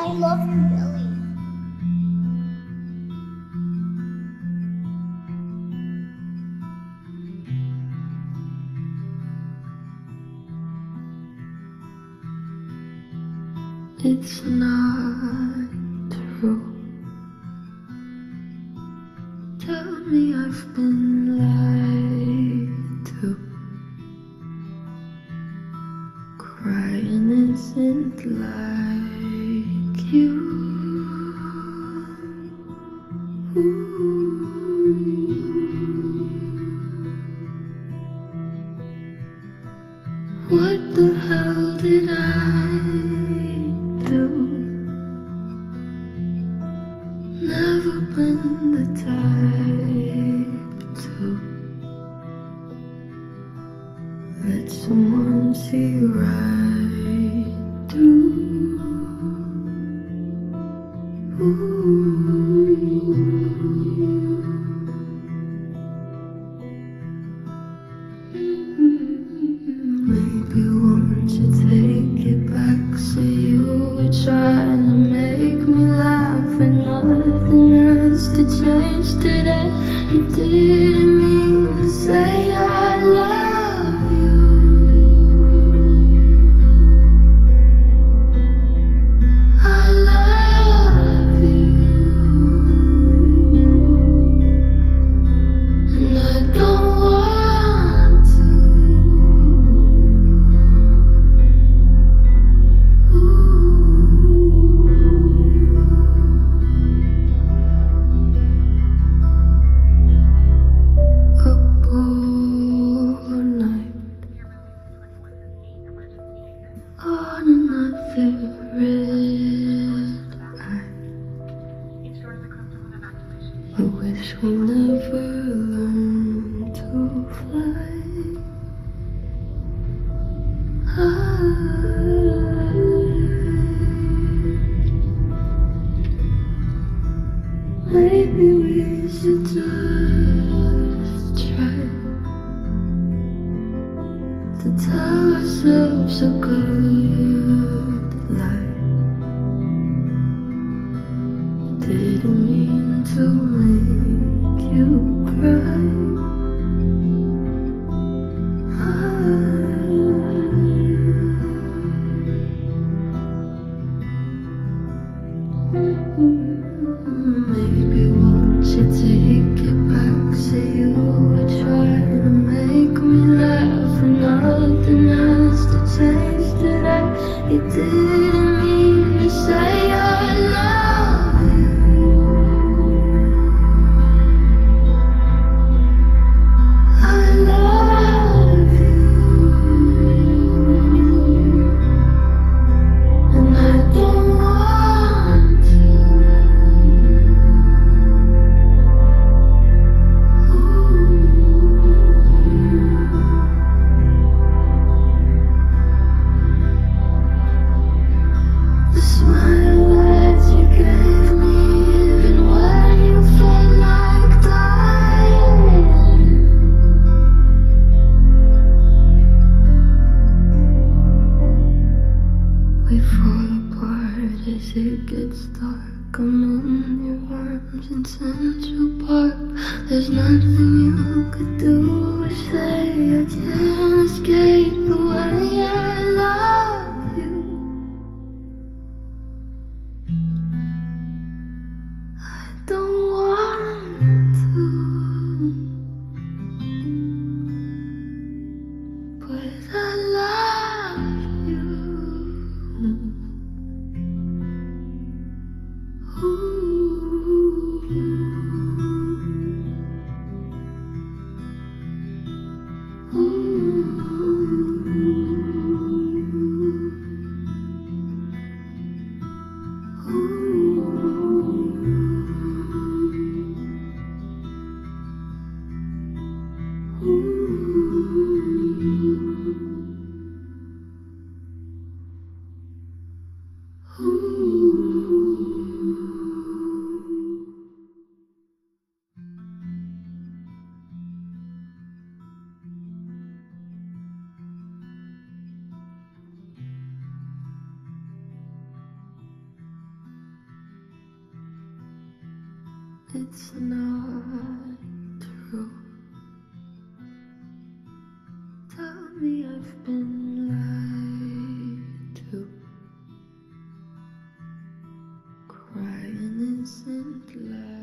I love your belly. It's not true. Tell me I've been lied to. Crying isn't like you. What the hell did I do? Never been the type to let someone see right through. Maybe won't you take it back? Say you were trying to make me laugh and nothing has to change today. You didn't mean to say I love you. I love you, and I don't want to. Up all night on another red eye. I wish we never learned to fly. Maybe we should just try to tell ourselves a good lie. Didn't mean to make you cry. Maybe won't you take it back? Say you were trying to make me laugh and nothing has to change today. You didn't mean to say I love you. I love you, and I don't want to. The smile that you gave me, even when you felt like dying. We fall apart as it gets dark. I'm in your arms in Central Park. There's nothing you could do or say. I can't escape the way I love you. I don't want to, but I love you. it's not true. Tell me I've been lied to. Crying isn't life.